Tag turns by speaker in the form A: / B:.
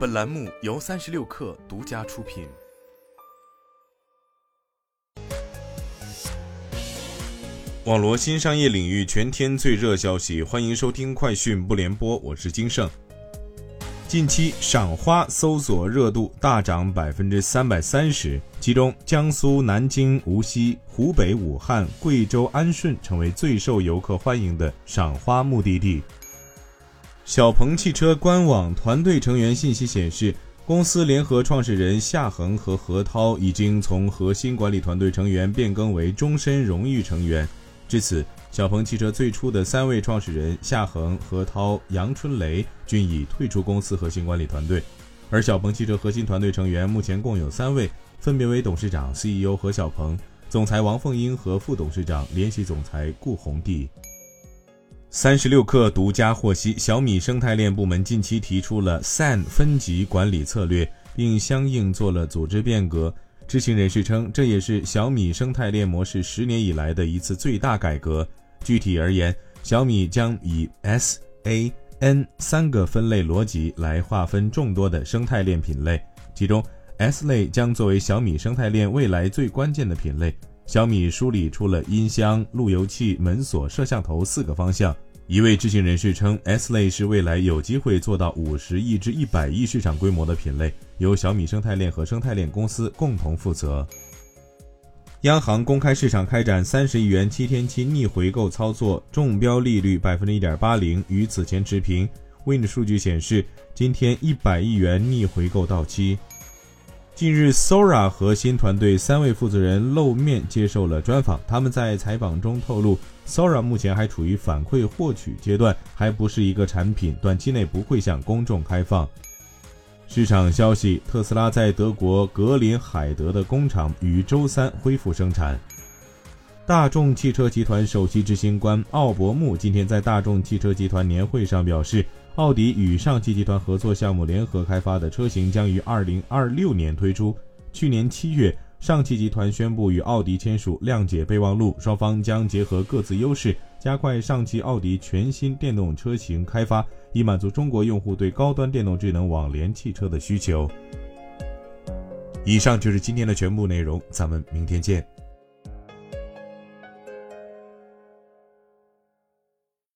A: 本栏目由36氪独家出品。网罗新商业领域全天最热消息，欢迎收听快讯不联播，我是金盛。近期赏花搜索热度大涨 330%， 其中江苏南京、无锡、湖北武汉、贵州安顺成为最受游客欢迎的赏花目的地。小鹏汽车官网团队成员信息显示，公司联合创始人夏恒和何涛已经从核心管理团队成员变更为终身荣誉成员。至此，小鹏汽车最初的3位创始人夏恒、何涛、杨春雷均已退出公司核心管理团队，而小鹏汽车核心团队成员目前共有3位，分别为董事长 CEO 何小鹏、总裁王凤英和副董事长联席总裁顾宏棣。36氪独家获悉，小米生态链部门近期提出了 SAN 分级管理策略，并相应做了组织变革。知情人士称，这也是小米生态链模式10年以来的一次最大改革。具体而言，小米将以 S、A、N 3个分类逻辑来划分众多的生态链品类，其中 S 类将作为小米生态链未来最关键的品类。小米梳理出了音箱、路由器、门锁、摄像头4个方向。一位知情人士称， S 类是未来有机会做到50亿至100亿市场规模的品类，由小米生态链和生态链公司共同负责。央行公开市场开展30亿元7天期逆回购操作，中标利率 1.80%， 与此前持平。Wind 数据显示，今天100亿元逆回购到期。近日 Sora 核心团队3位负责人露面接受了专访，他们在采访中透露， Sora 目前还处于反馈获取阶段，还不是一个产品，短期内不会向公众开放。市场消息，特斯拉在德国格林海德的工厂于周3恢复生产。大众汽车集团首席执行官奥伯穆今天在大众汽车集团年会上表示，奥迪与上汽集团合作项目联合开发的车型将于2026年推出。去年7月，上汽集团宣布与奥迪签署谅解备忘录，双方将结合各自优势，加快上汽奥迪全新电动车型开发，以满足中国用户对高端电动智能网联汽车的需求。以上就是今天的全部内容，咱们明天见。